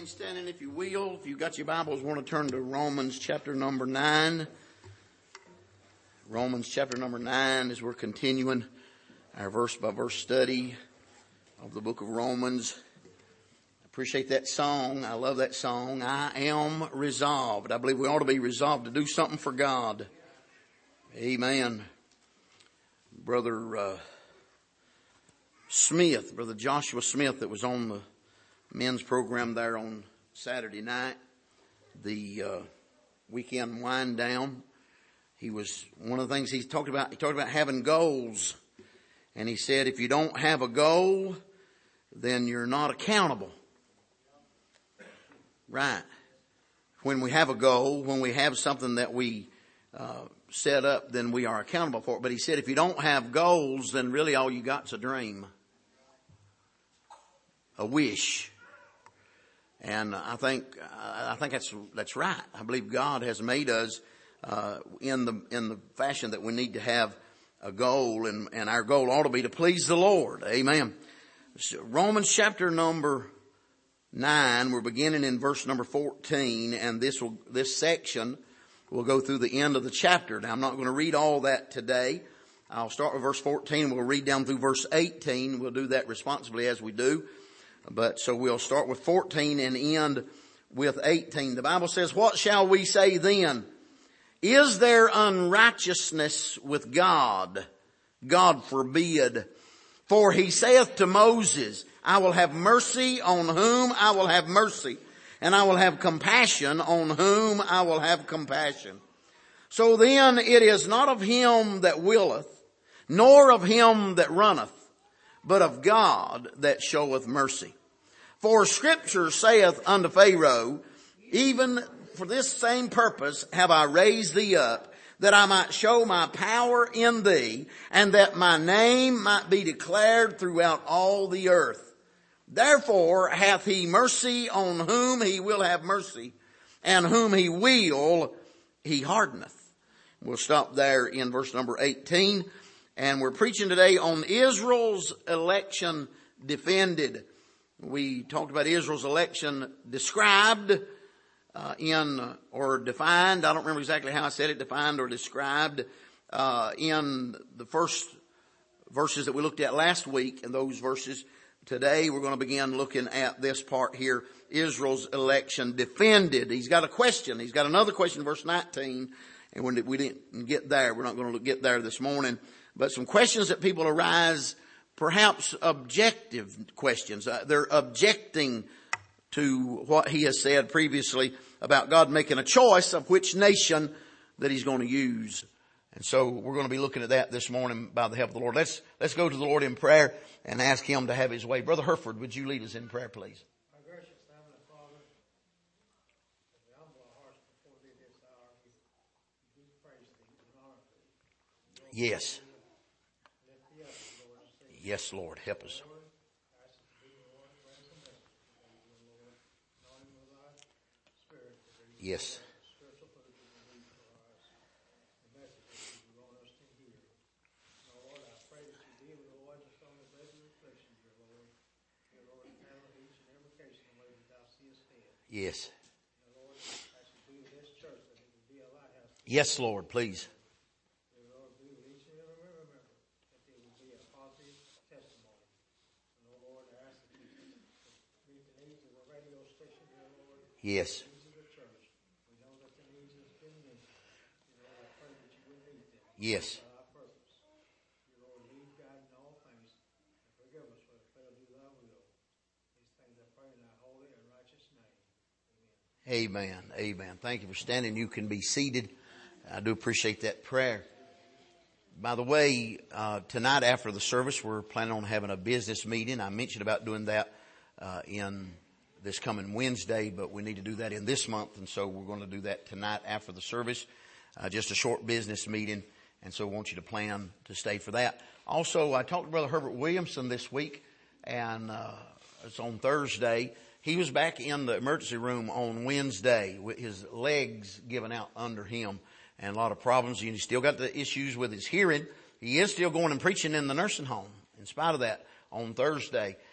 remain standing if you will. If you've got your Bibles, want to turn to Romans chapter number 9. Romans chapter number 9 as we're continuing our verse by verse study of the book of Romans. I appreciate that song. I love that song. I am resolved. I believe we ought to be resolved to do something for God. Amen. Brother Smith, Brother Joshua Smith, that was on the men's program there on Saturday night, the weekend wind down. He was, one of the things he talked about having goals. And he said, if you don't have a goal, then you're not accountable. Right. When we have a goal, when we have something that we set up, then we are accountable for it. But he said, if you don't have goals, then really all you got's a dream. A wish. And I think that's right. I believe God has made us in the fashion that we need to have a goal, and our goal ought to be to please the Lord. Amen. Romans chapter number 9, we're beginning in verse number 14, and this section will go through the end of the chapter. Now I'm not going to read all that today. I'll start with verse 14. We'll read down through verse 18. We'll do that responsibly as we do. But so we'll start with 14 and end with 18. The Bible says, what shall we say then? Is there unrighteousness with God? God forbid. For he saith to Moses, I will have mercy on whom I will have mercy, and I will have compassion on whom I will have compassion. So then it is not of him that willeth, nor of him that runneth, but of God that showeth mercy. For Scripture saith unto Pharaoh, even for this same purpose have I raised thee up, that I might show my power in thee, and that my name might be declared throughout all the earth. Therefore hath he mercy on whom he will have mercy, and whom he will, he hardeneth. We'll stop there in verse number 18. And we're preaching today on Israel's election defended. We talked about Israel's election described or defined. I don't remember exactly how I said it, defined or described in the first verses that we looked at last week. And those verses today, we're going to begin looking at this part here, Israel's election defended. He's got a question. He's got another question, verse 19. And when we didn't get there, we're not going to get there this morning. But some questions that people arise, perhaps objective questions. They're objecting to what he has said previously about God making a choice of which nation that he's going to use. And so we're going to be looking at that this morning by the help of the Lord. Let's go to the Lord in prayer and ask him to have his way. Brother Herford, would you lead us in prayer, please? Our gracious Heavenly Father, as we humble our hearts before thee this hour, we praise thee and honor thee. Yes. Yes, Lord, help us. Yes. Yes. Yes, Lord, please. Yes. Yes. Amen. Amen. Thank you for standing. You can be seated. I do appreciate that prayer. By the way, tonight after the service, we're planning on having a business meeting. I mentioned about doing that in this coming Wednesday, but we need to do that in this month. And so we're going to do that tonight after the service. Just a short business meeting. And so I want you to plan to stay for that. Also, I talked to Brother Herbert Williamson this week, and it's on Thursday. He was back in the emergency room on Wednesday with his legs giving out under him and a lot of problems. He still got the issues with his hearing. He is still going and preaching in the nursing home in spite of that on Thursday.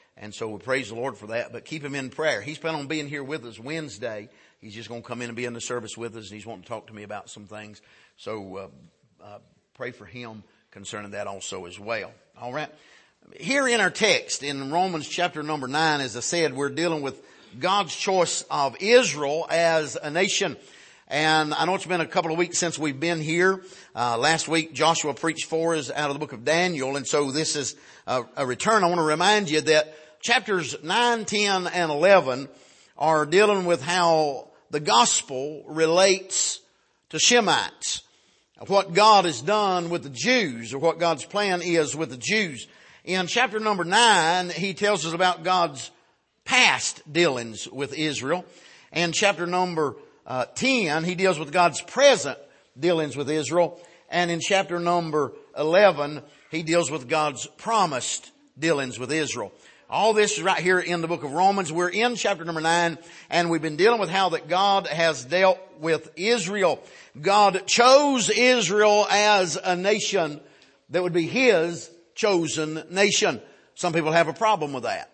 And so we praise the Lord for that, but keep him in prayer. He's planning on being here with us Wednesday. He's just going to come in and be in the service with us, and he's wanting to talk to me about some things. So pray for him concerning that also as well. All right. Here in our text in Romans chapter number 9, as I said, we're dealing with God's choice of Israel as a nation. And I know it's been a couple of weeks since we've been here. Last week Joshua preached for us out of the book of Daniel, and so this is a return. I want to remind you that chapters 9, 10, and 11 are dealing with how the gospel relates to Shemites, what God has done with the Jews, or what God's plan is with the Jews. In chapter number 9, he tells us about God's past dealings with Israel. And chapter number 10, he deals with God's present dealings with Israel. And in chapter number 11, he deals with God's promised dealings with Israel. All this is right here in the book of Romans. We're in chapter number 9, and we've been dealing with how that God has dealt with Israel. God chose Israel as a nation that would be his chosen nation. Some people have a problem with that.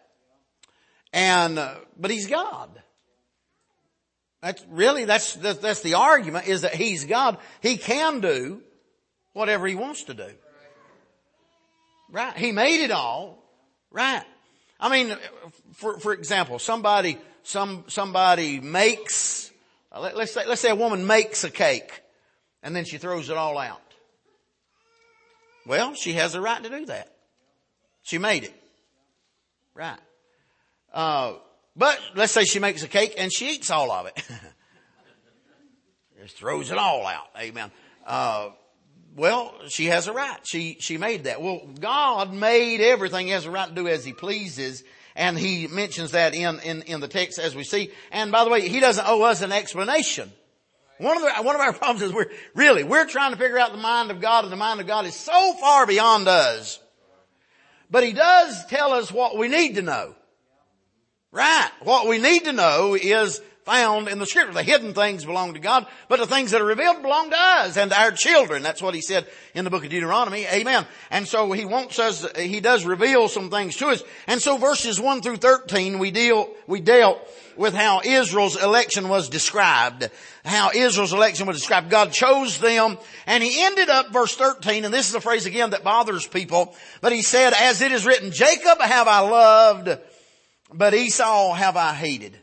But he's God. That's the argument, is that he's God. He can do whatever he wants to do. Right? He made it all. Right? I mean, for example, somebody makes, let's say a woman makes a cake and then she throws it all out. Well, she has a right to do that. She made it. Right. But let's say she makes a cake and she eats all of it. Just throws it all out. Amen. Well, she has a right. She made that. Well, God made everything. He has a right to do as he pleases. And he mentions that in the text as we see. And by the way, he doesn't owe us an explanation. One of our problems is we're trying to figure out the mind of God, and the mind of God is so far beyond us. But he does tell us what we need to know. Right. What we need to know is found in the scripture. The hidden things belong to God, but the things that are revealed belong to us and to our children. That's what he said in the book of Deuteronomy. Amen. And so he does reveal some things to us. And so verses 1 through 13, we dealt with how Israel's election was described. How Israel's election was described. God chose them, and he ended up verse 13, and this is a phrase again that bothers people, but he said, as it is written, Jacob have I loved, but Esau have I hated.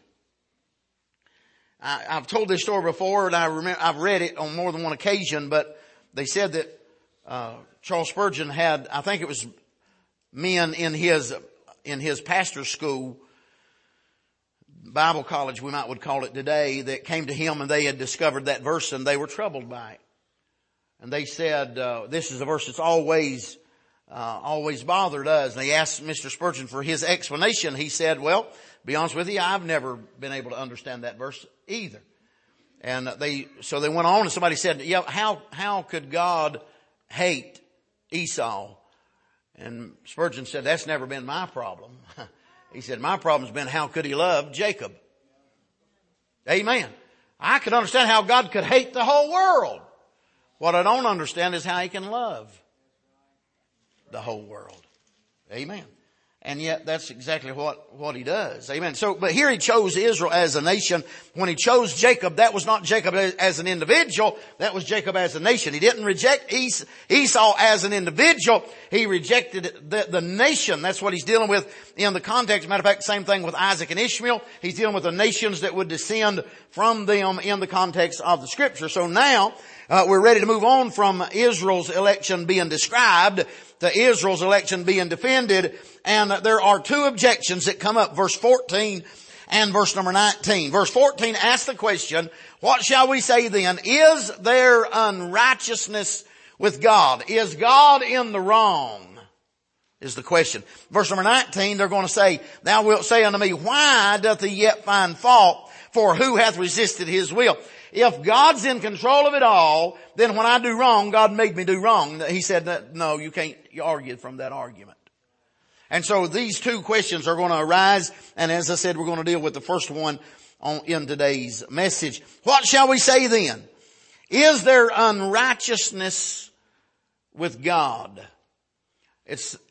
I've told this story before, and I've read it on more than one occasion, but they said that Charles Spurgeon had, I think it was men in his pastor's school, Bible college we would call it today, that came to him and they had discovered that verse and they were troubled by it. And they said, this is a verse that's always bothered us. And they asked Mr. Spurgeon for his explanation. He said, well, to be honest with you, I've never been able to understand that verse either. And so they went on, and somebody said, yeah, how could God hate Esau? And Spurgeon said, that's never been my problem. He said, my problem's been, how could he love Jacob? Amen. I can understand how God could hate the whole world. What I don't understand is how he can love the whole world. Amen. And yet that's exactly what he does. Amen. So, but here he chose Israel as a nation. When he chose Jacob, that was not Jacob as an individual. That was Jacob as a nation. He didn't reject Esau as an individual. He rejected the nation. That's what he's dealing with in the context. Matter of fact, same thing with Isaac and Ishmael. He's dealing with the nations that would descend from them in the context of the scripture. So now, we're ready to move on from Israel's election being described to Israel's election being defended. And there are two objections that come up, verse 14 and verse number 19. Verse 14 asks the question, what shall we say then? Is there unrighteousness with God? Is God in the wrong? Is the question. Verse number 19, they're going to say, thou wilt say unto me, why doth he yet find fault? For who hath resisted his will? If God's in control of it all, then when I do wrong, God made me do wrong. He said, no, you can't argue from that argument. And so these two questions are going to arise. And as I said, we're going to deal with the first one in today's message. What shall we say then? Is there unrighteousness with God? It's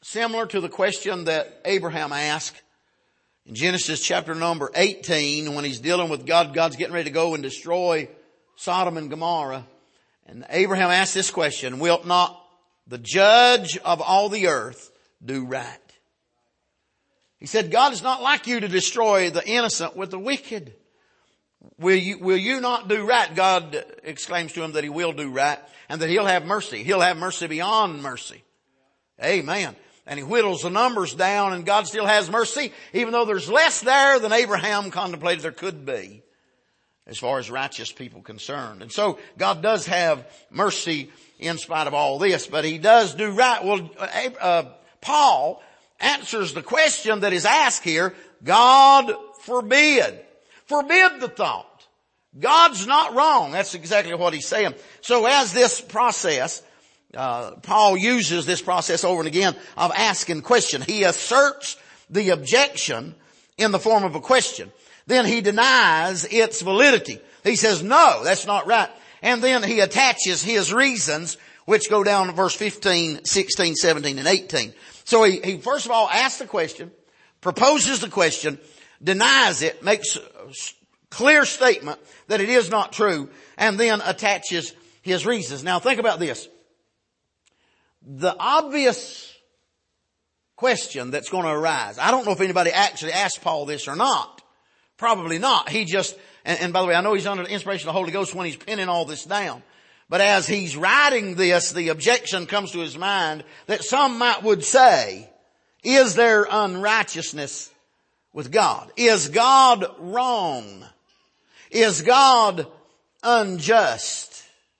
similar to the question that Abraham asked in Genesis chapter number 18 when he's dealing with God. God's getting ready to go and destroy Sodom and Gomorrah. And Abraham asked this question, wilt not the judge of all the earth do right? He said, God is not like you to destroy the innocent with the wicked. Will you not do right? God exclaims to him that he will do right and that he'll have mercy. He'll have mercy beyond mercy. Amen. And he whittles the numbers down, and God still has mercy, even though there's less there than Abraham contemplated there could be as far as righteous people concerned. And so God does have mercy in spite of all this, but he does do right. Well, Paul answers the question that is asked here. God forbid. Forbid the thought. God's not wrong. That's exactly what he's saying. So as this process, Paul uses this process over and again of asking question. He asserts the objection in the form of a question. Then he denies its validity. He says, no, that's not right. And then he attaches his reasons, which go down to verse 15, 16, 17, and 18. So he first of all asks the question, proposes the question, denies it, makes a clear statement that it is not true, and then attaches his reasons. Now think about this. The obvious question that's going to arise, I don't know if anybody actually asked Paul this or not. Probably not. He just, and by the way, I know he's under the inspiration of the Holy Ghost when he's penning all this down. But as he's writing this, the objection comes to his mind that some would say, is there unrighteousness with God? Is God wrong? Is God unjust?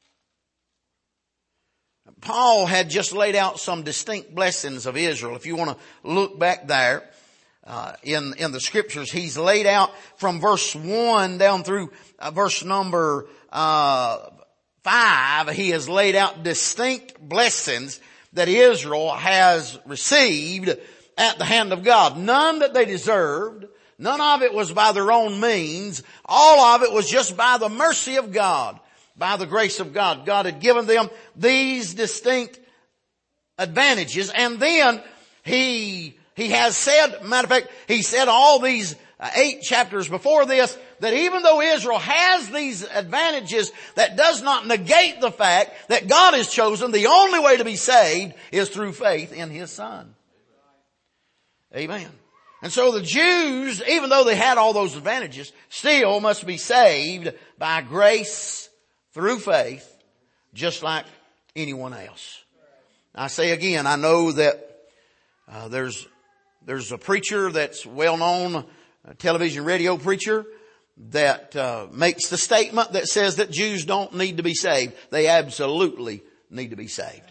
Paul had just laid out some distinct blessings of Israel. If you want to look back there in the scriptures, he's laid out from verse 1 down through verse number 5. He has laid out distinct blessings that Israel has received at the hand of God. None that they deserved. None of it was by their own means. All of it was just by the mercy of God, by the grace of God. God had given them these distinct advantages. And then he has said, matter of fact, he said all these 8 chapters before this, that even though Israel has these advantages, that does not negate the fact that God has chosen the only way to be saved is through faith in His Son. Amen. And so the Jews, even though they had all those advantages, still must be saved by grace through faith, just like anyone else. I say again, I know that there's a preacher that's well known, a television radio preacher, that makes the statement that says that Jews don't need to be saved. They absolutely need to be saved.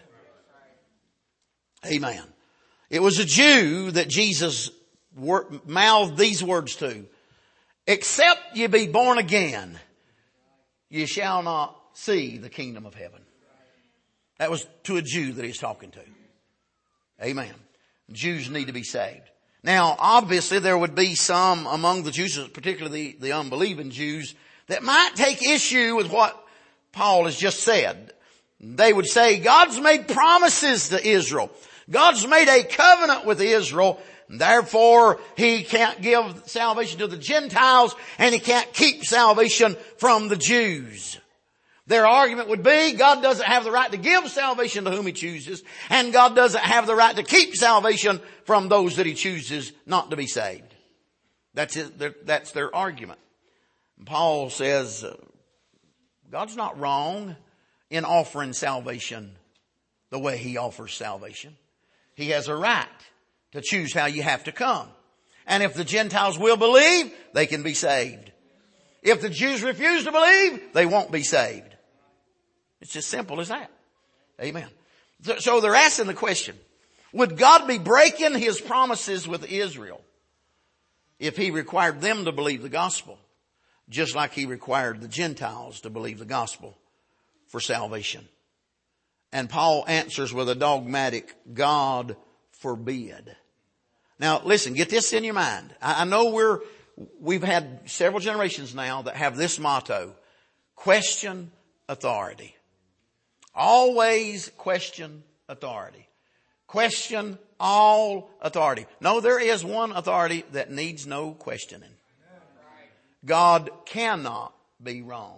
Amen. It was a Jew that Jesus mouthed these words to. Except ye be born again, ye shall not see the kingdom of heaven. That was to a Jew that he's talking to. Amen. Jews need to be saved. Now, obviously, there would be some among the Jews, particularly the unbelieving Jews, that might take issue with what Paul has just said. They would say, God's made promises to Israel. God's made a covenant with Israel. And therefore, He can't give salvation to the Gentiles, and He can't keep salvation from the Jews. Their argument would be, God doesn't have the right to give salvation to whom He chooses, and God doesn't have the right to keep salvation from those that He chooses not to be saved. That's it. That's their argument. And Paul says, God's not wrong in offering salvation the way He offers salvation. He has a right to choose how you have to come. And if the Gentiles will believe, they can be saved. If the Jews refuse to believe, they won't be saved. It's as simple as that. Amen. So they're asking the question, would God be breaking His promises with Israel if He required them to believe the gospel, just like He required the Gentiles to believe the gospel for salvation? And Paul answers with a dogmatic, God forbid. Now listen, get this in your mind. I know we've had several generations now that have this motto: question authority. Always question authority. Question all authority. No, there is one authority that needs no questioning. God cannot be wrong.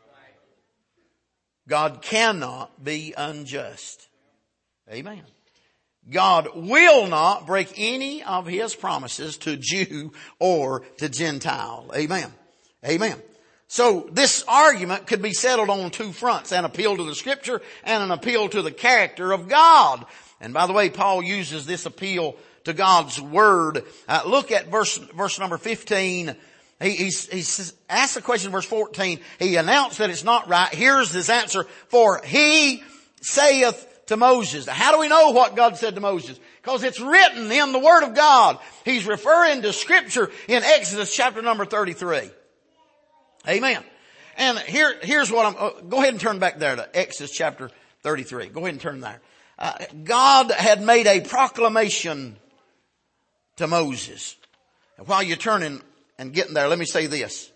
God cannot be unjust. Amen. God will not break any of His promises to Jew or to Gentile. Amen. Amen. So this argument could be settled on two fronts, an appeal to the Scripture and an appeal to the character of God. And by the way, Paul uses this appeal to God's Word. Look at verse number 15. He asked the question in verse 14. He announced that it's not right. Here's his answer. For He saith to Moses. How do we know what God said to Moses? Because it's written in the Word of God. He's referring to Scripture in Exodus chapter number 33. Amen. And here's what go ahead and turn back there to Exodus chapter 33. Go ahead and turn there. God had made a proclamation to Moses. And while you're turning and getting there, let me say this.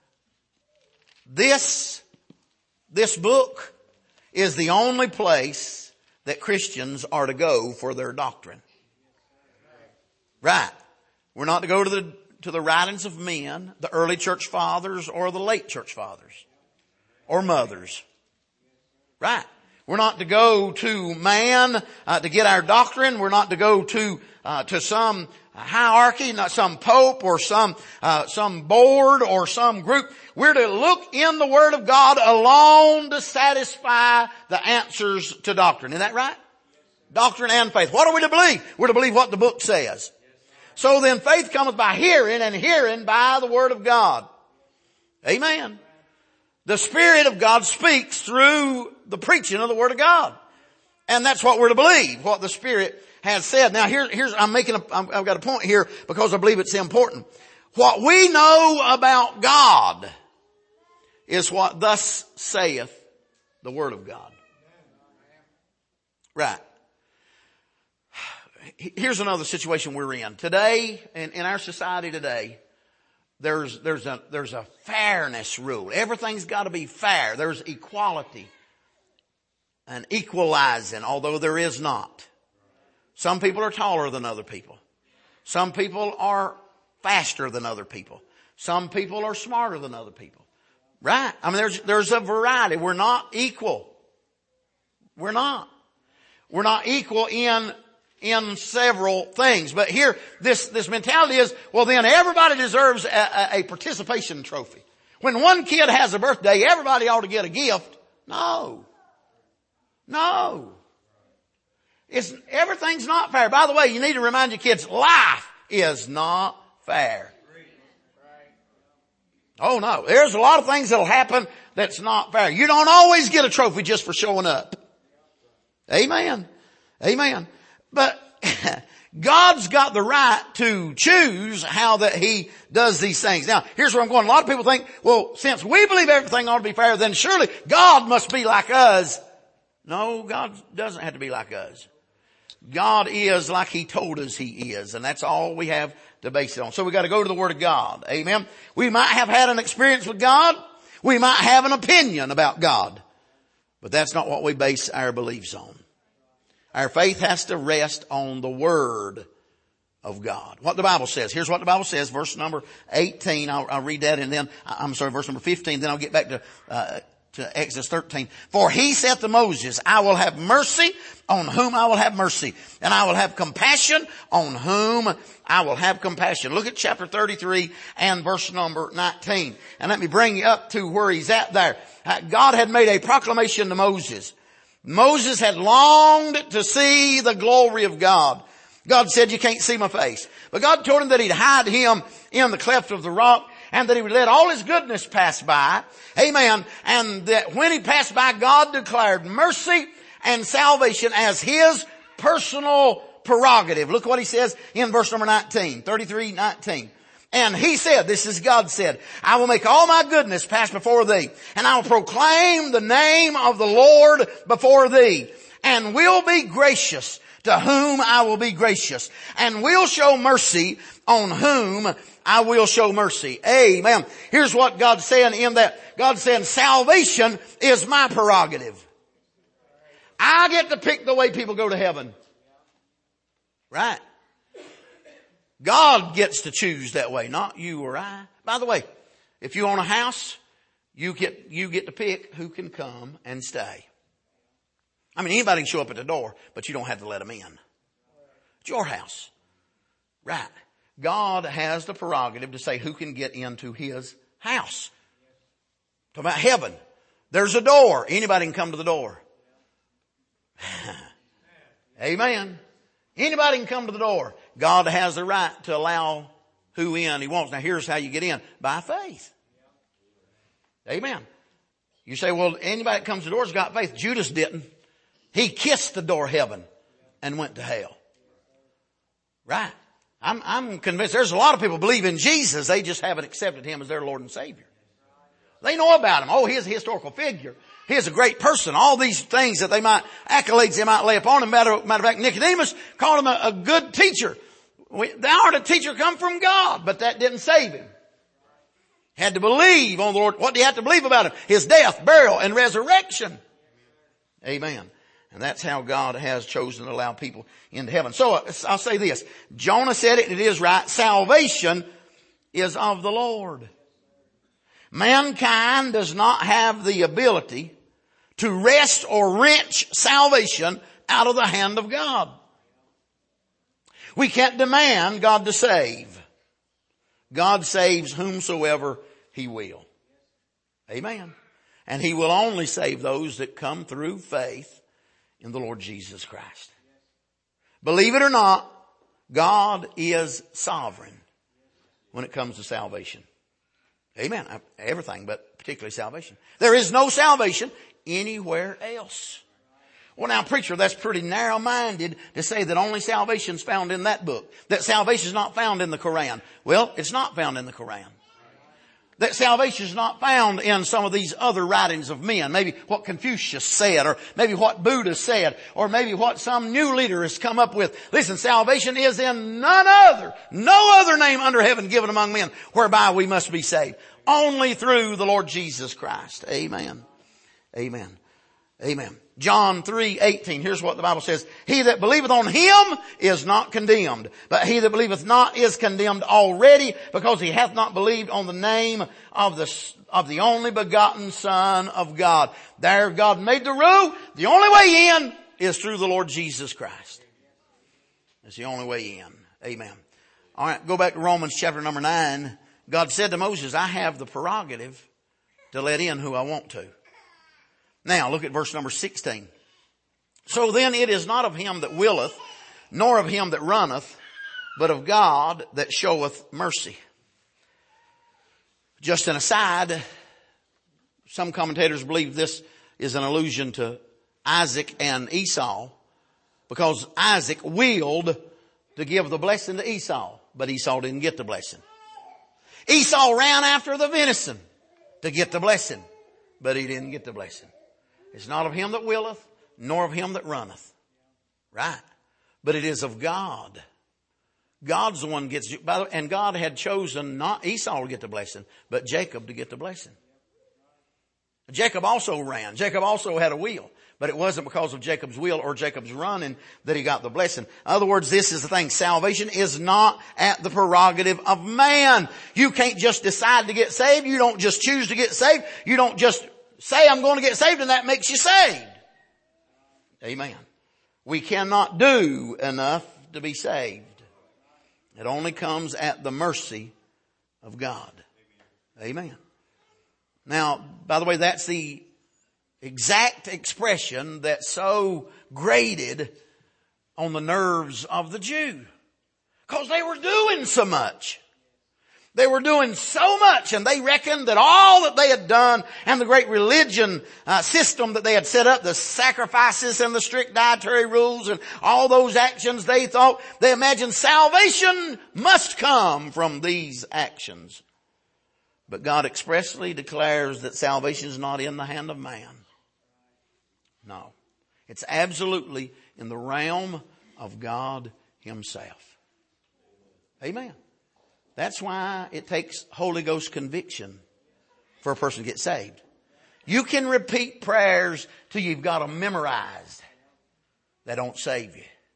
This book is the only place that Christians are to go for their doctrine. Right. We're not to go to the writings of men, the early church fathers or the late church fathers or mothers. Right. We're not to go to man to get our doctrine. We're not to go to some hierarchy, not some pope or some board or some group. We're to look in the Word of God alone to satisfy the answers to doctrine. Isn't that right? Doctrine and faith. What are we to believe? We're to believe what the book says. So then faith cometh by hearing, and hearing by the Word of God. Amen. The Spirit of God speaks through the preaching of the Word of God. And that's what we're to believe, what the Spirit has said. Now I've got a point here because I believe it's important. What we know about God is what thus saith the Word of God. Right. Here's another situation we're in. Today, in our society today, there's a fairness rule. Everything's got to be fair. There's equality and equalizing, although there is not. Some people are taller than other people. Some people are faster than other people. Some people are smarter than other people. Right? I mean, there's a variety. We're not equal. We're not. We're not equal in several things. But here, this mentality is, well then everybody deserves a participation trophy. When one kid has a birthday, everybody ought to get a gift. No. Everything's not fair. By the way, you need to remind your kids, life is not fair. Oh no, there's a lot of things that'll happen that's not fair. You don't always get a trophy just for showing up. Amen. Amen. But God's got the right to choose how that He does these things. Now, here's where I'm going. A lot of people think, well, since we believe everything ought to be fair, then surely God must be like us. No, God doesn't have to be like us. God is like He told us He is, and that's all we have to base it on. So we got to go to the Word of God. Amen. We might have had an experience with God. We might have an opinion about God. But that's not what we base our beliefs on. Our faith has to rest on the Word of God. What the Bible says. Here's what the Bible says. Verse number 18. I'll read that and then, verse number 15. Then I'll get back to Exodus 13. For He said to Moses, I will have mercy on whom I will have mercy, and I will have compassion on whom I will have compassion. Look at chapter 33 and verse number 19. And let me bring you up to where he's at there. God had made a proclamation to Moses. Moses had longed to see the glory of God. God said, you can't see my face. But God told him that He'd hide Him in the cleft of the rock, and that He would let all His goodness pass by. Amen. And that when He passed by, God declared mercy and salvation as His personal prerogative. Look what He says in verse number 19, 33:19. And He said, this is God said, I will make all my goodness pass before thee, and I will proclaim the name of the Lord before thee, and will be gracious to whom I will be gracious, and will show mercy on whom I will show mercy. Amen. Here's what God's saying in that. God's saying salvation is my prerogative. I get to pick the way people go to heaven. Right? God gets to choose that way, not you or I. By the way, if you own a house, you get to pick who can come and stay. I mean, anybody can show up at the door, but you don't have to let them in. It's your house. Right. God has the prerogative to say who can get into his house. Talk about heaven. There's a door. Anybody can come to the door. Amen. Anybody can come to the door. God has the right to allow who in he wants. Now here's how you get in. By faith. Amen. You say, well, anybody that comes to the door's got faith. Judas didn't. He kissed the door of heaven and went to hell. Right. I'm convinced there's a lot of people believe in Jesus. They just haven't accepted him as their Lord and Savior. They know about him. Oh, he's a historical figure. He is a great person. All these things that accolades they might lay upon him. Matter of fact, Nicodemus called him a good teacher. Thou art a teacher come from God, but that didn't save him. Had to believe on the Lord. What do you have to believe about him? His death, burial, and resurrection. Amen. And that's how God has chosen to allow people into heaven. So I'll say this. Jonah said it, and it is right. Salvation is of the Lord. Mankind does not have the ability to wrest or wrench salvation out of the hand of God. We can't demand God to save. God saves whomsoever he will. Amen. And he will only save those that come through faith in the Lord Jesus Christ. Believe it or not, God is sovereign when it comes to salvation. Amen. Everything, but particularly salvation. There is no salvation anywhere else. Well, now, preacher, that's pretty narrow-minded to say that only salvation is found in that book. That salvation is not found in the Quran. Well, it's not found in the Quran. That salvation is not found in some of these other writings of men. Maybe what Confucius said, or maybe what Buddha said, or maybe what some new leader has come up with. Listen, salvation is in no other name under heaven given among men whereby we must be saved. Only through the Lord Jesus Christ. Amen. Amen. Amen. John 3:18. Here's what the Bible says. He that believeth on him is not condemned, but he that believeth not is condemned already, because he hath not believed on the name of the only begotten Son of God. There God made the rule. The only way in is through the Lord Jesus Christ. It's the only way in. Amen. All right, go back to Romans chapter number 9. God said to Moses, I have the prerogative to let in who I want to. Now, look at verse number 16. So then it is not of him that willeth, nor of him that runneth, but of God that showeth mercy. Just an aside, some commentators believe this is an allusion to Isaac and Esau, because Isaac willed to give the blessing to Esau, but Esau didn't get the blessing. Esau ran after the venison to get the blessing, but he didn't get the blessing. It's not of him that willeth, nor of him that runneth. Right. But it is of God. God's the one gets, and God had chosen not Esau to get the blessing, but Jacob to get the blessing. Jacob also ran. Jacob also had a will, but it wasn't because of Jacob's will or Jacob's running that he got the blessing. In other words, this is the thing. Salvation is not at the prerogative of man. You can't just decide to get saved. You don't just choose to get saved. You don't just say, I'm going to get saved, and that makes you saved. Amen. We cannot do enough to be saved. It only comes at the mercy of God. Amen. Now, by the way, that's the exact expression that so grated on the nerves of the Jew. Because they were doing so much. They were doing so much, and they reckoned that all that they had done and the great religion system that they had set up, the sacrifices and the strict dietary rules and all those actions, they imagined salvation must come from these actions. But God expressly declares that salvation is not in the hand of man. No. It's absolutely in the realm of God himself. Amen. That's why it takes Holy Ghost conviction for a person to get saved. You can repeat prayers till you've got them memorized. They don't save you.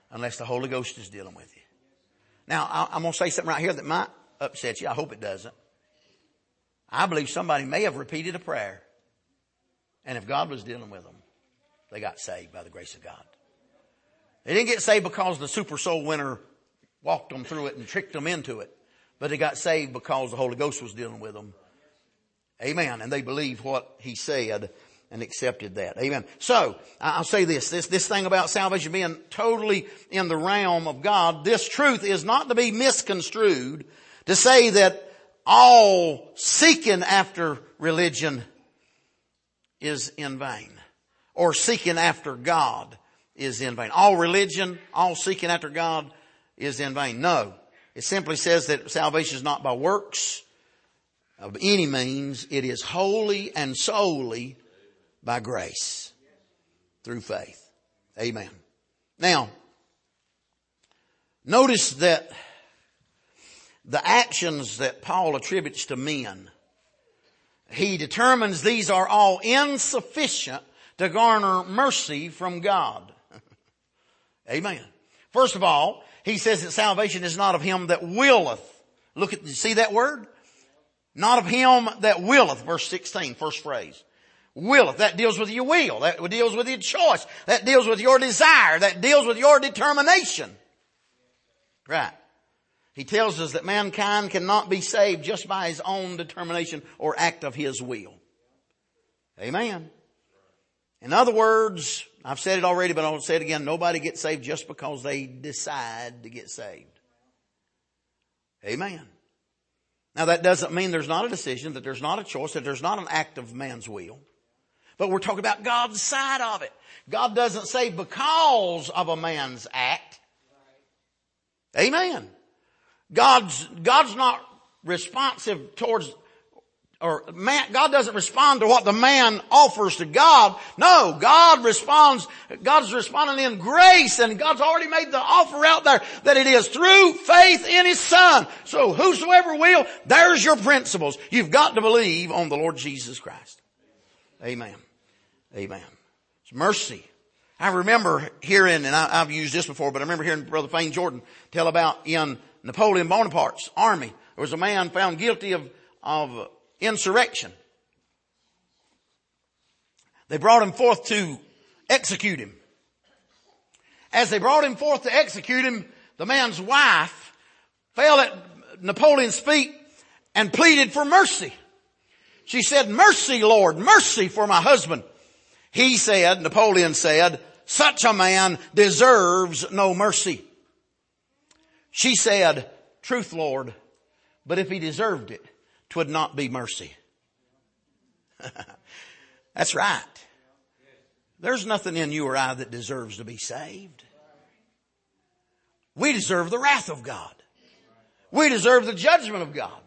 unless the Holy Ghost is dealing with you. Now, I'm going to say something right here that might upset you. I hope it doesn't. I believe somebody may have repeated a prayer, and if God was dealing with them, they got saved by the grace of God. They didn't get saved because the super soul winner walked them through it and tricked them into it, but they got saved because the Holy Ghost was dealing with them. Amen. And they believed what he said and accepted that. Amen. So, I'll say this thing about salvation being totally in the realm of God, this truth is not to be misconstrued to say that all seeking after religion is in vain, or seeking after God is in vain. All religion, all seeking after God is in vain. No. It simply says that salvation is not by works of any means. It is wholly and solely by grace through faith. Amen. Now, notice that the actions that Paul attributes to men, he determines these are all insufficient to garner mercy from God. Amen. First of all, he says that salvation is not of him that willeth. Look at, you see that word? Not of him that willeth, verse 16, first phrase. Willeth, that deals with your will. That deals with your choice. That deals with your desire. That deals with your determination. Right. He tells us that mankind cannot be saved just by his own determination or act of his will. Amen. In other words, I've said it already, but I'll say it again. Nobody gets saved just because they decide to get saved. Amen. Now that doesn't mean there's not a decision, that there's not a choice, that there's not an act of man's will. But we're talking about God's side of it. God doesn't save because of a man's act. Amen. God's not responsive towards, or man, God doesn't respond to what the man offers to God. No, God's responding in grace, and God's already made the offer out there that it is through faith in His Son. So whosoever will, there's your principles. You've got to believe on the Lord Jesus Christ. Amen. Amen. It's mercy. I remember hearing, and I've used this before, but I remember hearing Brother Fane Jordan tell about in Napoleon Bonaparte's army, there was a man found guilty of insurrection. They brought him forth to execute him. As they brought him forth to execute him, the man's wife fell at Napoleon's feet and pleaded for mercy. She said, "Mercy, Lord, mercy for my husband." He said, Napoleon said, "Such a man deserves no mercy." She said, "Truth, Lord, but if he deserved it, 'twould not be mercy." That's right. There's nothing in you or I that deserves to be saved. We deserve the wrath of God. We deserve the judgment of God.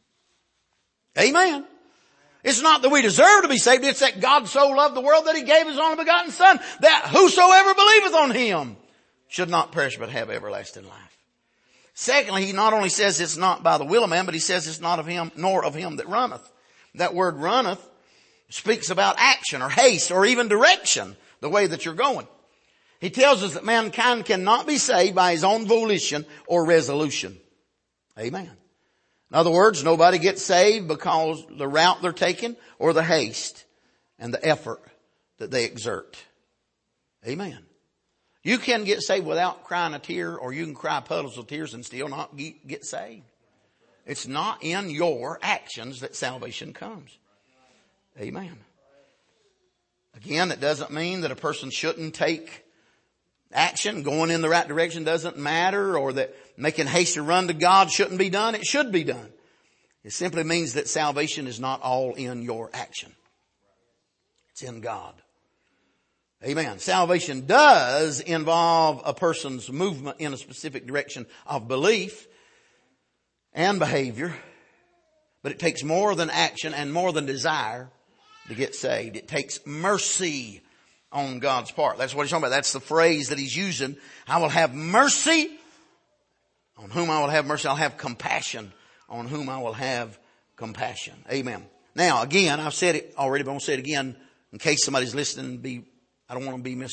Amen. It's not that we deserve to be saved. It's that God so loved the world that He gave His only begotten Son, that whosoever believeth on Him should not perish but have everlasting life. Secondly, he not only says it's not by the will of man, but he says it's not of him, nor of him that runneth. That word runneth speaks about action or haste or even direction, the way that you're going. He tells us that mankind cannot be saved by his own volition or resolution. Amen. In other words, nobody gets saved because the route they're taking or the haste and the effort that they exert. Amen. You can get saved without crying a tear, or you can cry puddles of tears and still not get saved. It's not in your actions that salvation comes. Amen. Again, that doesn't mean that a person shouldn't take action. Going in the right direction doesn't matter, or that making haste to run to God shouldn't be done. It should be done. It simply means that salvation is not all in your action. It's in God. Amen. Salvation does involve a person's movement in a specific direction of belief and behavior, but it takes more than action and more than desire to get saved. It takes mercy on God's part. That's what he's talking about. That's the phrase that he's using. I will have mercy on whom I will have mercy. I'll have compassion on whom I will have compassion. Amen. Now, again, I've said it already, but I'm going to say it again in case somebody's listening. I don't want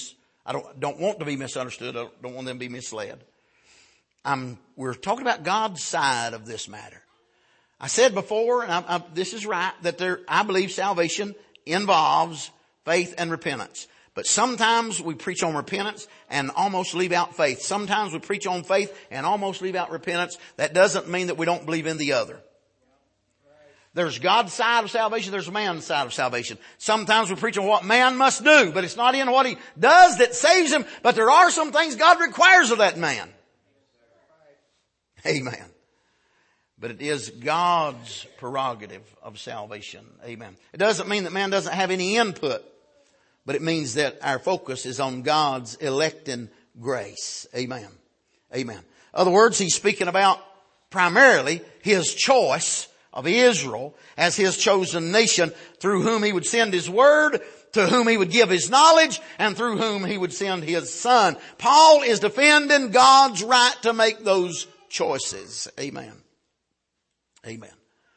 I don't want to be misunderstood. I don't want them to be misled. We're talking about God's side of this matter. I said before, and this is right, that I believe salvation involves faith and repentance. But sometimes we preach on repentance and almost leave out faith. Sometimes we preach on faith and almost leave out repentance. That doesn't mean that we don't believe in the other. There's God's side of salvation. There's man's side of salvation. Sometimes we preach on what man must do, but it's not in what he does that saves him. But there are some things God requires of that man. Amen. But it is God's prerogative of salvation. Amen. It doesn't mean that man doesn't have any input, but it means that our focus is on God's electing grace. Amen. Amen. In other words, he's speaking about primarily his choice of Israel as his chosen nation, through whom he would send his word, to whom he would give his knowledge, and through whom he would send his son. Paul is defending God's right to make those choices. Amen. Amen.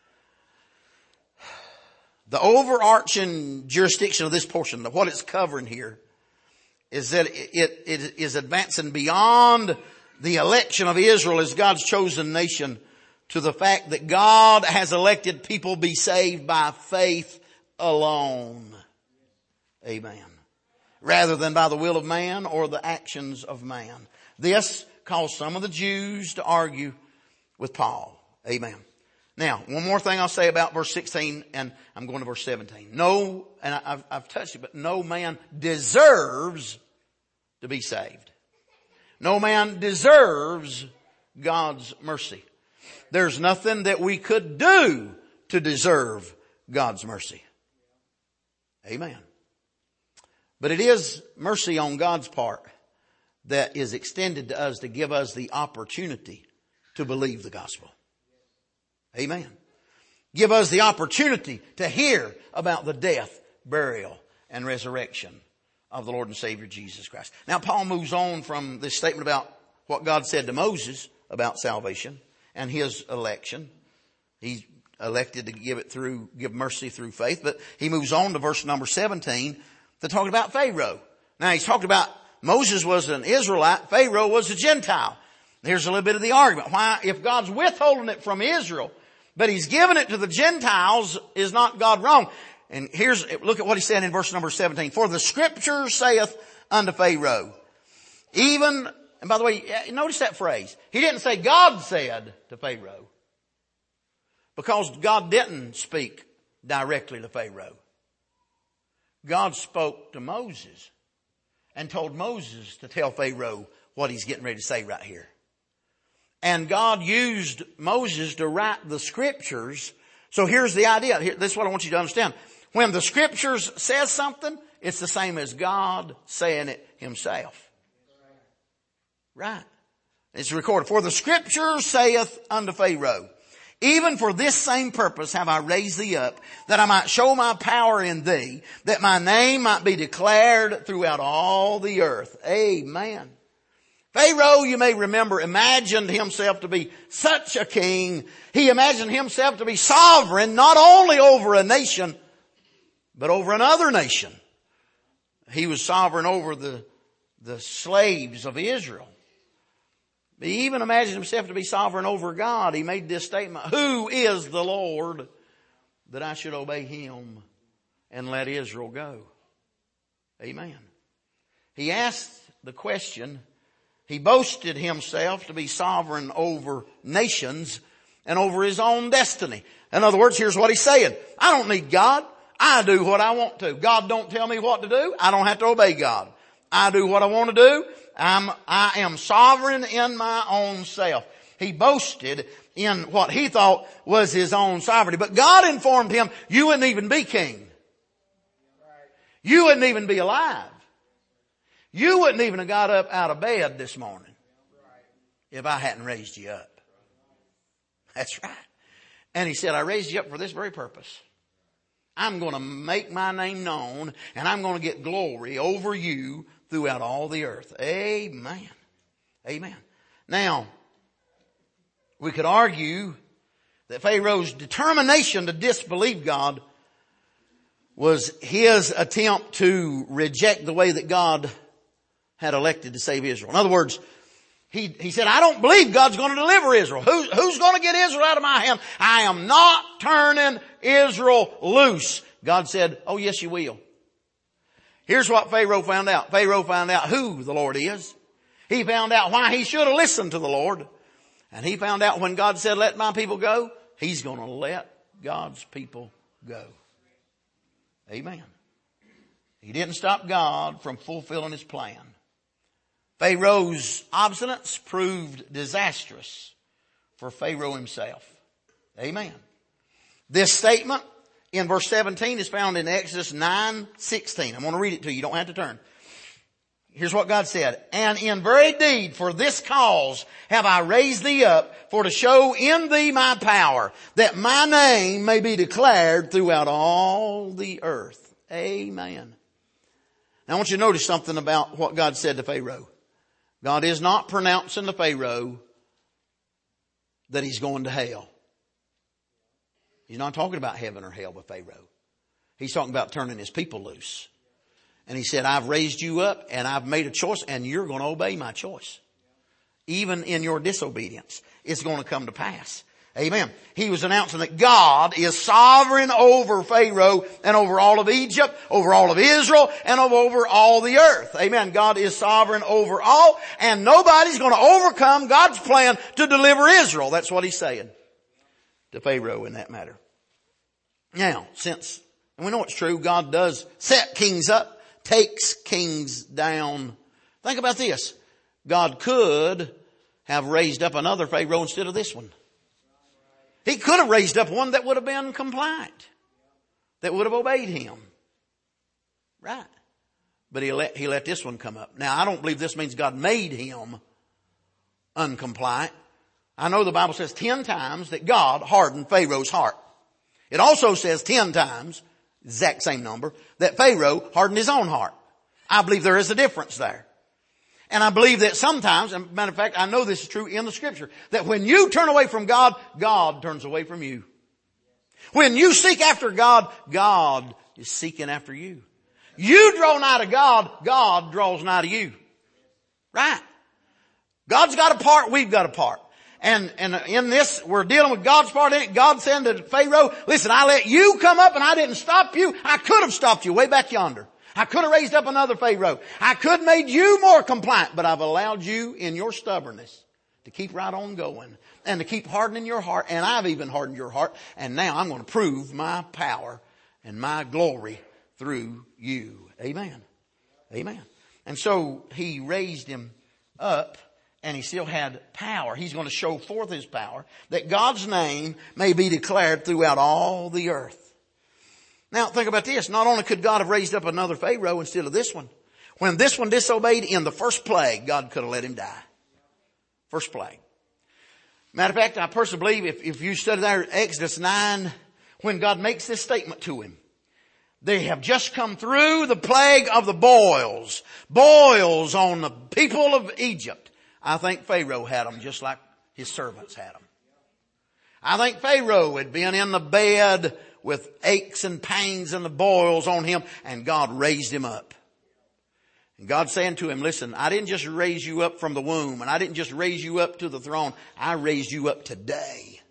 The overarching jurisdiction of this portion, what it's covering here, is that it is advancing beyond the election of Israel as God's chosen nation to the fact that God has elected people be saved by faith alone. Amen. Rather than by the will of man or the actions of man. This caused some of the Jews to argue with Paul. Amen. Now, one more thing I'll say about verse 16, and I'm going to verse 17. No, and I've touched it, but no man deserves to be saved. No man deserves God's mercy. There's nothing that we could do to deserve God's mercy. Amen. But it is mercy on God's part that is extended to us to give us the opportunity to believe the gospel. Amen. Give us the opportunity to hear about the death, burial, and resurrection of the Lord and Savior Jesus Christ. Now Paul moves on from this statement about what God said to Moses about salvation and his election. He's elected to give mercy through faith. But he moves on to verse number 17 to talk about Pharaoh. Now he's talked about Moses was an Israelite, Pharaoh was a Gentile. Here's a little bit of the argument. Why, if God's withholding it from Israel, but he's given it to the Gentiles, is not God wrong? And look at what he said in verse number 17. For the scripture saith unto Pharaoh, even, and by the way, notice that phrase. He didn't say God said to Pharaoh, because God didn't speak directly to Pharaoh. God spoke to Moses and told Moses to tell Pharaoh what he's getting ready to say right here. And God used Moses to write the scriptures. So here's the idea. This is what I want you to understand. When the scriptures says something, it's the same as God saying it himself. Right. It's recorded. For the scripture saith unto Pharaoh, even for this same purpose have I raised thee up, that I might show my power in thee, that my name might be declared throughout all the earth. Amen. Pharaoh, you may remember, imagined himself to be such a king. He imagined himself to be sovereign, not only over a nation, but over another nation. He was sovereign over the slaves of Israel. He even imagined himself to be sovereign over God. He made this statement, who is the Lord that I should obey him and let Israel go? Amen. He asked the question, he boasted himself to be sovereign over nations and over his own destiny. In other words, here's what he's saying. I don't need God. I do what I want to. God don't tell me what to do. I don't have to obey God. I do what I want to do. I am sovereign in my own self. He boasted in what he thought was his own sovereignty. But God informed him, you wouldn't even be king. You wouldn't even be alive. You wouldn't even have got up out of bed this morning if I hadn't raised you up. That's right. And he said, I raised you up for this very purpose. I'm going to make my name known and I'm going to get glory over you throughout all the earth. Amen. Amen. Now, we could argue that Pharaoh's determination to disbelieve God was his attempt to reject the way that God had elected to save Israel. In other words, he said, I don't believe God's going to deliver Israel. Who's going to get Israel out of my hand? I am not turning Israel loose. God said, oh yes, you will. Here's what Pharaoh found out. Pharaoh found out who the Lord is. He found out why he should have listened to the Lord. And he found out when God said, let my people go, he's going to let God's people go. Amen. He didn't stop God from fulfilling his plan. Pharaoh's obstinance proved disastrous for Pharaoh himself. Amen. This statement in verse 17 is found in Exodus 9:16. I'm going to read it to you. You don't have to turn. Here's what God said. And in very deed for this cause have I raised thee up, for to show in thee my power, that my name may be declared throughout all the earth. Amen. Now I want you to notice something about what God said to Pharaoh. God is not pronouncing to Pharaoh that he's going to hell. He's not talking about heaven or hell with Pharaoh. He's talking about turning his people loose. And he said, I've raised you up and I've made a choice and you're going to obey my choice. Even in your disobedience, it's going to come to pass. Amen. He was announcing that God is sovereign over Pharaoh and over all of Egypt, over all of Israel, and over all the earth. Amen. God is sovereign over all, and nobody's going to overcome God's plan to deliver Israel. That's what he's saying to Pharaoh in that matter. Now, and we know it's true, God does set kings up, takes kings down. Think about this. God could have raised up another Pharaoh instead of this one. He could have raised up one that would have been compliant, that would have obeyed him. Right. But he let this one come up. Now, I don't believe this means God made him uncompliant. I know the Bible says 10 times that God hardened Pharaoh's heart. It also says 10 times, exact same number, that Pharaoh hardened his own heart. I believe there is a difference there. And I believe that sometimes, and matter of fact, I know this is true in the scripture, that when you turn away from God, God turns away from you. When you seek after God, God is seeking after you. You draw nigh to God, God draws nigh to you. Right? God's got a part, we've got a part. And in this, we're dealing with God's part in it. God said to Pharaoh, listen, I let you come up and I didn't stop you. I could have stopped you way back yonder. I could have raised up another Pharaoh. I could have made you more compliant, but I've allowed you in your stubbornness to keep right on going and to keep hardening your heart. And I've even hardened your heart. And now I'm going to prove my power and my glory through you. Amen. Amen. And so he raised him up and he still had power. He's going to show forth his power that God's name may be declared throughout all the earth. Now think about this. Not only could God have raised up another Pharaoh instead of this one. When this one disobeyed in the first plague, God could have let him die. First plague. Matter of fact, I personally believe if you study there Exodus 9, when God makes this statement to him, they have just come through the plague of the boils. Boils on the people of Egypt. I think Pharaoh had them just like his servants had them. I think Pharaoh had been in the bed with aches and pains and the boils on him, and God raised him up. And God's saying to him, listen, I didn't just raise you up from the womb, and I didn't just raise you up to the throne. I raised you up today.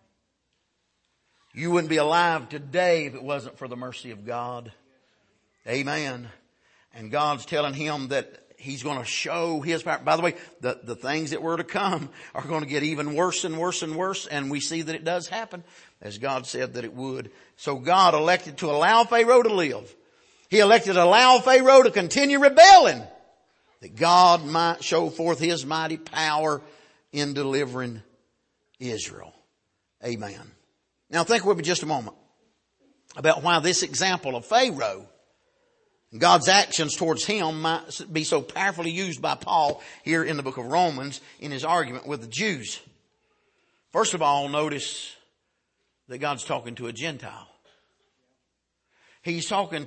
You wouldn't be alive today if it wasn't for the mercy of God. Amen. And God's telling him that he's going to show his power. By the way, the things that were to come are going to get even worse and worse and worse. And we see that it does happen as God said that it would. So God elected to allow Pharaoh to live. He elected to allow Pharaoh to continue rebelling, that God might show forth his mighty power in delivering Israel. Amen. Now think with me just a moment about why this example of Pharaoh, God's actions towards him, might be so powerfully used by Paul here in the book of Romans in his argument with the Jews. First of all, notice that God's talking to a Gentile. He's talking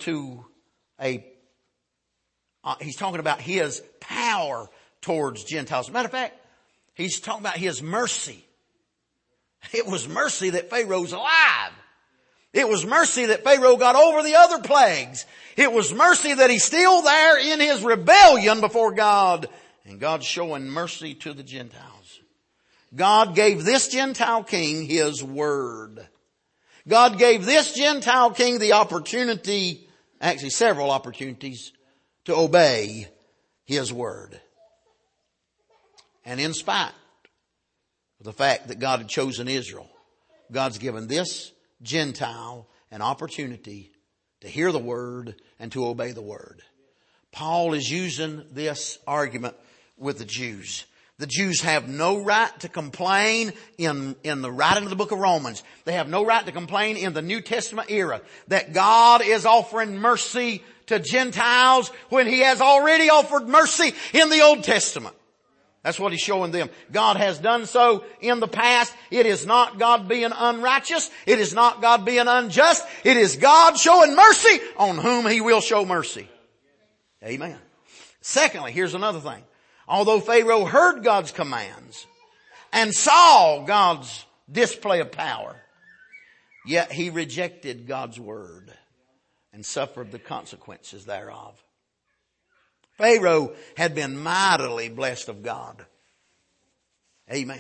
about his power towards Gentiles. As a matter of fact, he's talking about his mercy. It was mercy that Pharaoh's alive. It was mercy that Pharaoh got over the other plagues. It was mercy that he's still there in his rebellion before God. And God's showing mercy to the Gentiles. God gave this Gentile king his word. God gave this Gentile king the opportunity, actually several opportunities, to obey his word. And in spite of the fact that God had chosen Israel, God's given this Gentile an opportunity to hear the word and to obey the word. Paul is using this argument with the Jews. The Jews have no right to complain in the writing of the book of Romans. They have no right to complain in the New Testament era that God is offering mercy to Gentiles when he has already offered mercy in the Old Testament. That's what he's showing them. God has done so in the past. It is not God being unrighteous. It is not God being unjust. It is God showing mercy on whom he will show mercy. Amen. Secondly, here's another thing. Although Pharaoh heard God's commands and saw God's display of power, yet he rejected God's word and suffered the consequences thereof. Pharaoh had been mightily blessed of God. Amen.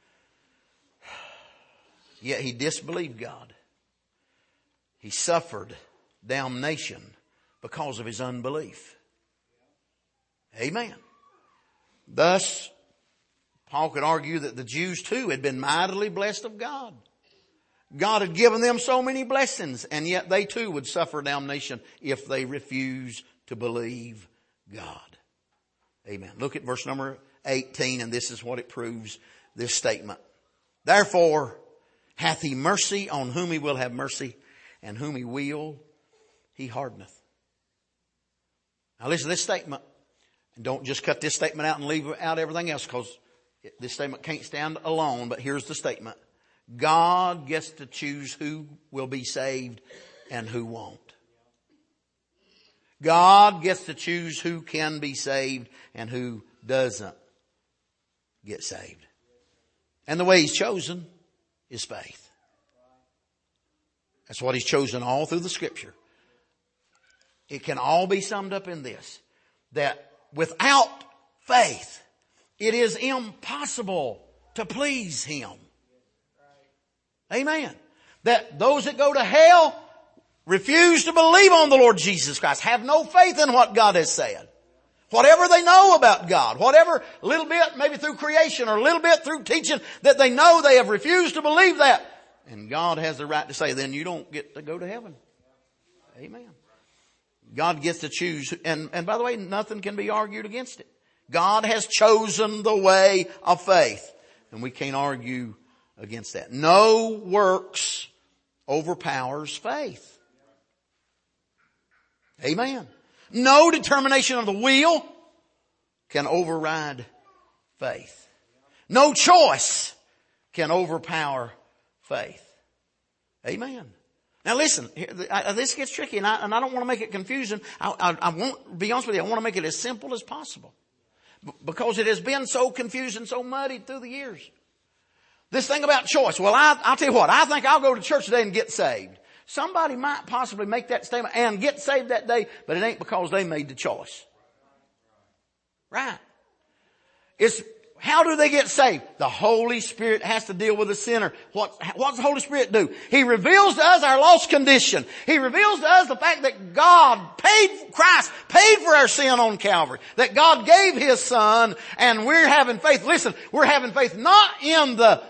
Yet he disbelieved God. He suffered damnation because of his unbelief. Amen. Thus, Paul could argue that the Jews too had been mightily blessed of God. God had given them so many blessings, and yet they too would suffer damnation if they refused to believe God. Amen. Look at verse number 18, and this is what it proves, this statement. Therefore hath he mercy on whom he will have mercy, and whom he will, he hardeneth. Now listen to this statement. And don't just cut this statement out and leave out everything else, because this statement can't stand alone. But here's the statement. God gets to choose who will be saved and who won't. God gets to choose who can be saved and who doesn't get saved. And the way he's chosen is faith. That's what he's chosen all through the scripture. It can all be summed up in this, that without faith, it is impossible to please him. Amen. That those that go to hell refuse to believe on the Lord Jesus Christ, have no faith in what God has said. Whatever they know about God, whatever little bit, maybe through creation or a little bit through teaching that they know, they have refused to believe that. And God has the right to say, then you don't get to go to heaven. Amen. God gets to choose. And by the way, nothing can be argued against it. God has chosen the way of faith. And we can't argue against that. No works overpowers faith. Amen. No determination of the will can override faith. No choice can overpower faith. Amen. Now listen, this gets tricky, and I don't want to make it confusing. I won't be honest with you. I want to make it as simple as possible, because it has been so confusing, so muddied through the years. This thing about choice. Well, I'll tell you what. I think I'll go to church today and get saved. Somebody might possibly make that statement and get saved that day, but it ain't because they made the choice. Right. It's how do they get saved? The Holy Spirit has to deal with the sinner. What does the Holy Spirit do? He reveals to us our lost condition. He reveals to us the fact that Christ paid for our sin on Calvary. That God gave His Son, and we're having faith. Listen, we're having faith not in the,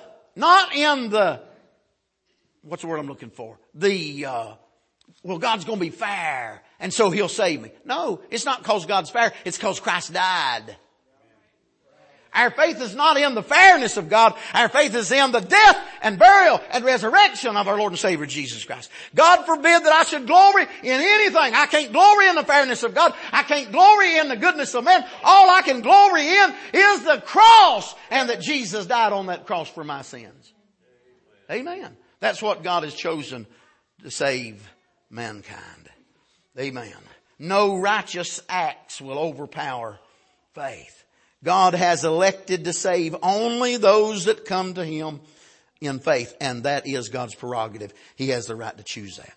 what's the word I'm looking for? Well, God's going to be fair, and so He'll save me. No, it's not because God's fair. It's because Christ died. Our faith is not in the fairness of God. Our faith is in the death and burial and resurrection of our Lord and Savior Jesus Christ. God forbid that I should glory in anything. I can't glory in the fairness of God. I can't glory in the goodness of man. All I can glory in is the cross, and that Jesus died on that cross for my sins. Amen. That's what God has chosen to save mankind. Amen. No righteous acts will overpower faith. God has elected to save only those that come to Him in faith. And that is God's prerogative. He has the right to choose that.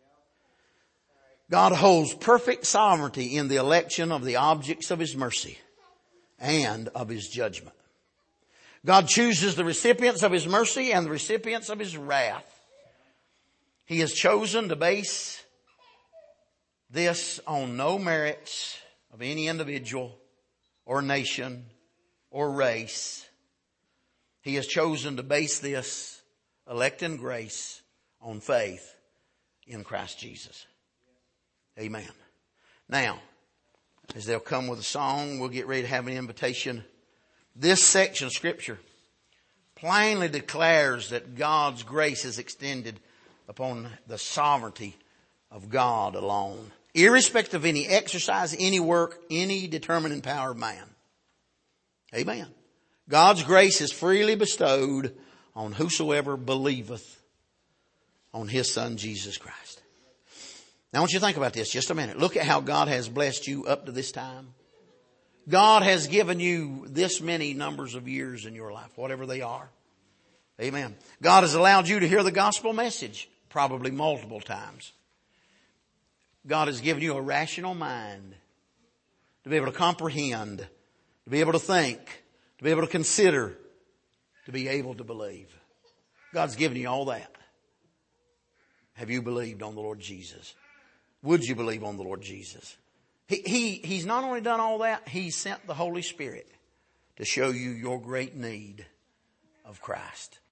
God holds perfect sovereignty in the election of the objects of His mercy and of His judgment. God chooses the recipients of His mercy and the recipients of His wrath. He has chosen to base this on no merits of any individual or nation or race. He has chosen to base this elect in grace on faith in Christ Jesus. Amen. Now, as they'll come with a song, we'll get ready to have an invitation. This section of Scripture plainly declares that God's grace is extended upon the sovereignty of God alone, irrespective of any exercise, any work, any determining power of man. Amen. God's grace is freely bestowed on whosoever believeth on His Son, Jesus Christ. Now I want you to think about this just a minute. Look at how God has blessed you up to this time. God has given you this many numbers of years in your life, whatever they are. Amen. God has allowed you to hear the gospel message probably multiple times. God has given you a rational mind to be able to comprehend, to be able to think, to be able to consider, to be able to believe. God's given you all that. Have you believed on the Lord Jesus? Would you believe on the Lord Jesus? He's not only done all that, He sent the Holy Spirit to show you your great need of Christ.